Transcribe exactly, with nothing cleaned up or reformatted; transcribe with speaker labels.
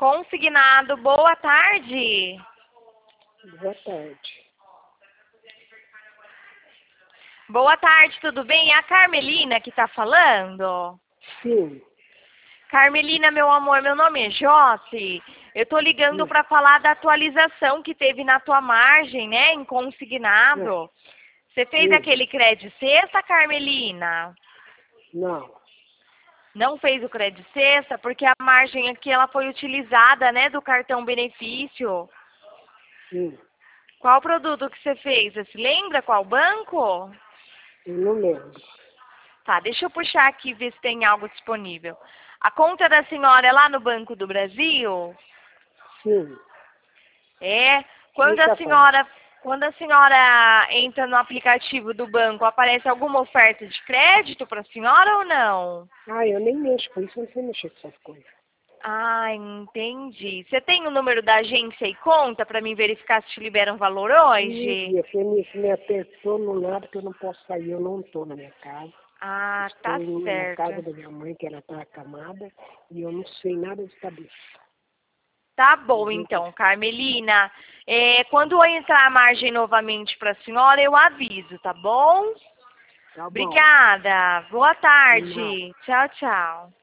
Speaker 1: Consignado, boa tarde.
Speaker 2: Boa tarde.
Speaker 1: Boa tarde, tudo bem? É a Carmelina que tá falando?
Speaker 2: Sim.
Speaker 1: Carmelina, meu amor, meu nome é Josi. Eu tô ligando para falar da atualização que teve na tua margem, né, em consignado. Você fez
Speaker 2: Sim.
Speaker 1: aquele crédito sexta, Carmelina?
Speaker 2: Não.
Speaker 1: Não fez o crédito sexta porque a margem aqui ela foi utilizada, né, do cartão benefício.
Speaker 2: Sim.
Speaker 1: Qual produto que você fez? Você se lembra qual banco?
Speaker 2: Eu não lembro.
Speaker 1: Tá, deixa eu puxar aqui e ver se tem algo disponível. A conta da senhora é lá no Banco do Brasil?
Speaker 2: Sim.
Speaker 1: É. Quando
Speaker 2: Quem
Speaker 1: a
Speaker 2: tá
Speaker 1: senhora, quando a senhora entra no aplicativo do banco, aparece alguma oferta de crédito para a senhora ou não?
Speaker 2: Ah, eu nem mexo com isso, eu não sei mexer com essas coisas.
Speaker 1: Ah, entendi. Você tem o número da agência e conta para mim verificar se te liberam valor hoje?
Speaker 2: E você me, me apertou no lado que eu não posso sair, eu não estou na minha casa.
Speaker 1: Ah,
Speaker 2: Estou
Speaker 1: tá
Speaker 2: na casa
Speaker 1: certo.
Speaker 2: da minha mãe, que ela está acamada, e eu não sei nada de cabeça.
Speaker 1: Tá bom, então, Carmelina. É, quando eu entrar a margem novamente para a senhora, eu aviso, tá bom?
Speaker 2: Tá bom.
Speaker 1: Obrigada. Boa
Speaker 2: De nada.
Speaker 1: tarde. Tchau, tchau.